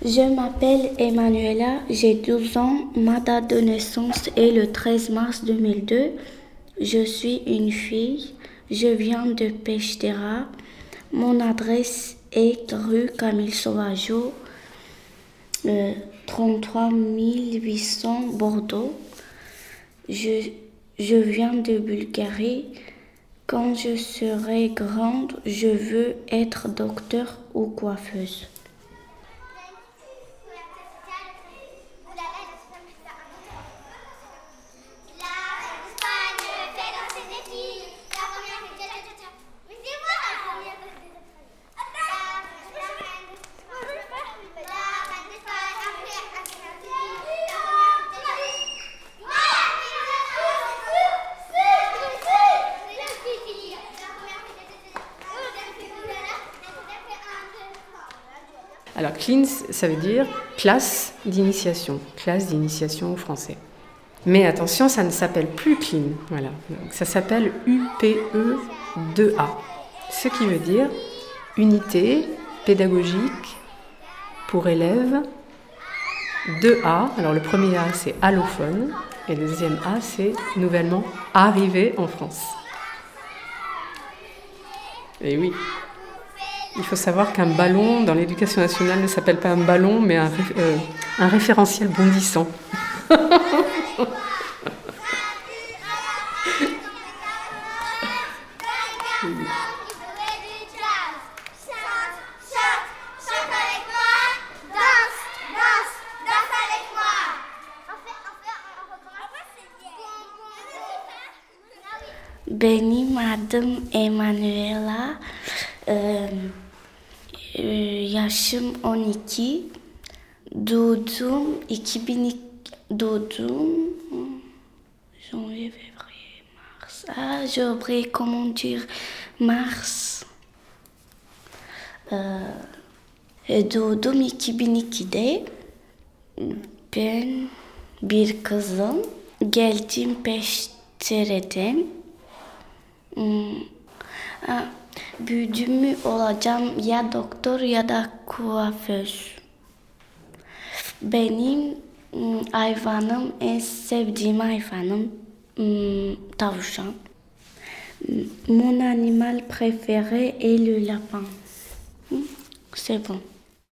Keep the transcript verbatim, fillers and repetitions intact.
Je m'appelle Emanuela, j'ai douze ans, ma date de naissance est le treize mars deux mille deux. Je suis une fille, je viens de Peshtera. Mon adresse est rue Camille Sauvageau, euh, trente-trois mille huit cents Bordeaux. Je, je viens de Bulgarie. Quand je serai grande, je veux être docteur ou coiffeuse. Alors, Cleans, ça veut dire classe d'initiation, classe d'initiation au français. Mais attention, ça ne s'appelle plus Clean, voilà. Donc, ça s'appelle U P E deux A, ce qui veut dire unité pédagogique pour élèves deux A. Alors, le premier A, c'est allophone, et le deuxième A, c'est nouvellement arrivé en France. Et oui. Il faut savoir qu'un ballon dans l'éducation nationale ne s'appelle pas un ballon, mais un, euh, un référentiel bondissant. Benim adım Emanuela. Ee, yaşım on iki. Doğdum iki bin iki. Doğdum janvier, février, mars. Ah, j'ai oublié comment dire mars. Ee, doğdum iki bin ikide. Ben bir kızım. Geldim Peştere'den. Hmm. Ah, büyüdüğümü olacağım ya doktor ya da kuaför. Benim hmm, hayvanım, en sevdiğim hayvanım hmm, tavşan. Mon animal préféré est le lapin. Hmm, c'est bon.